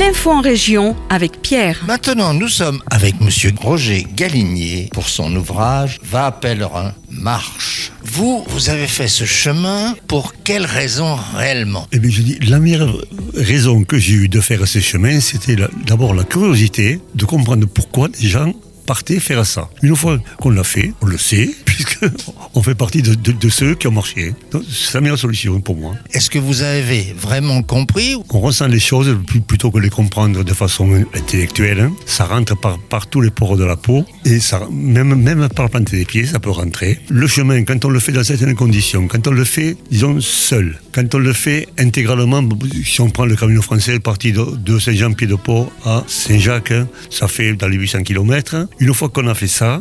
L'info en région avec Pierre. Maintenant, nous sommes avec monsieur Roger Galinier pour son ouvrage Va pèlerin, marche. Vous avez fait ce chemin pour quelle raison réellement? Eh bien, je dis, la meilleure raison que j'ai eue de faire ce chemin, c'était d'abord la curiosité de comprendre pourquoi les gens partaient faire ça. Une fois qu'on l'a fait, on le sait, puisqu'on fait partie de ceux qui ont marché. Donc, c'est la meilleure solution pour moi. Est-ce que vous avez vraiment compris? On ressent les choses plutôt que les comprendre de façon intellectuelle. Hein. Ça rentre par tous les pores de la peau, et ça, même par la plante des pieds, ça peut rentrer. Le chemin, quand on le fait dans certaines conditions, quand on le fait, disons, seul, quand on le fait intégralement, si on prend le Camino français, parti de Saint-Jean-Pied-de-Port à Saint-Jacques, ça fait dans les 800 km. Une fois qu'on a fait ça,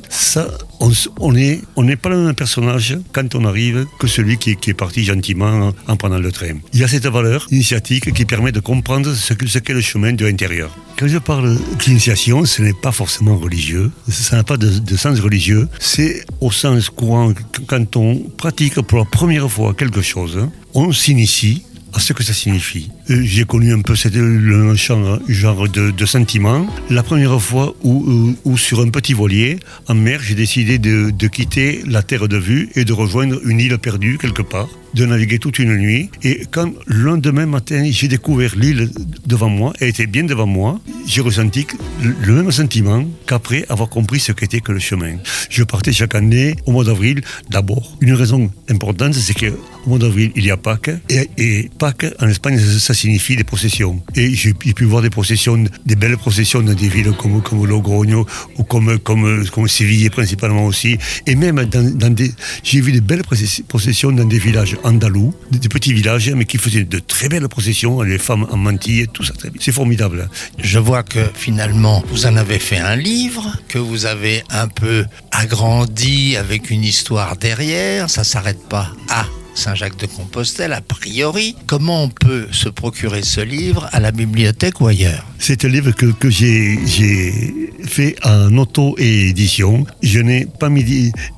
on n'est pas le même personnage quand on arrive que celui qui est parti gentiment en prenant le train. Il y a cette valeur initiatique qui permet de comprendre ce qu'est le chemin de l'intérieur. Quand je parle d'initiation, ce n'est pas forcément religieux, ça n'a pas de sens religieux, c'est au sens courant quand on pratique pour la première fois quelque chose, on s'initie à ce que ça signifie. J'ai connu un peu le genre de sentiment. La première fois où sur un petit voilier, en mer, j'ai décidé de quitter la terre de vue et de rejoindre une île perdue quelque part, de naviguer toute une nuit. Et quand le lendemain matin, j'ai découvert l'île devant moi, elle était bien devant moi, j'ai ressenti le même sentiment qu'après avoir compris ce qu'était que le chemin. Je partais chaque année au mois d'avril, d'abord. Une raison importante, c'est qu'au mois d'avril, il y a Pâques, et Pâques, en Espagne, ça signifie des processions. Et j'ai pu voir des belles processions dans des villes comme Logroño, ou comme Séville principalement aussi. Et même j'ai vu des belles processions dans des villages andalous, des petits villages, mais qui faisaient de très belles processions, les femmes en mantille, tout ça très bien. C'est formidable. Je vois que finalement, vous en avez fait un livre, que vous avez un peu agrandi avec une histoire derrière, ça s'arrête pas à Saint-Jacques-de-Compostelle, a priori. Comment on peut se procurer ce livre à la bibliothèque ou ailleurs? C'est un livre que j'ai fait en auto-édition. Je n'ai pas mis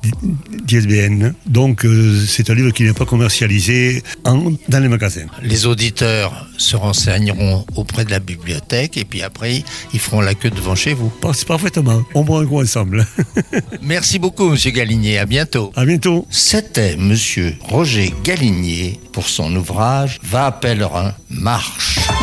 d'ISBN, donc c'est un livre qui n'est pas commercialisé dans les magasins. Les auditeurs se renseigneront auprès de la bibliothèque et puis après, ils feront la queue devant chez vous. Parfaitement. On boit un coup ensemble. Merci beaucoup, monsieur Galinier. À bientôt. À bientôt. C'était monsieur Roger Galinier pour son ouvrage Va pèlerin, marche.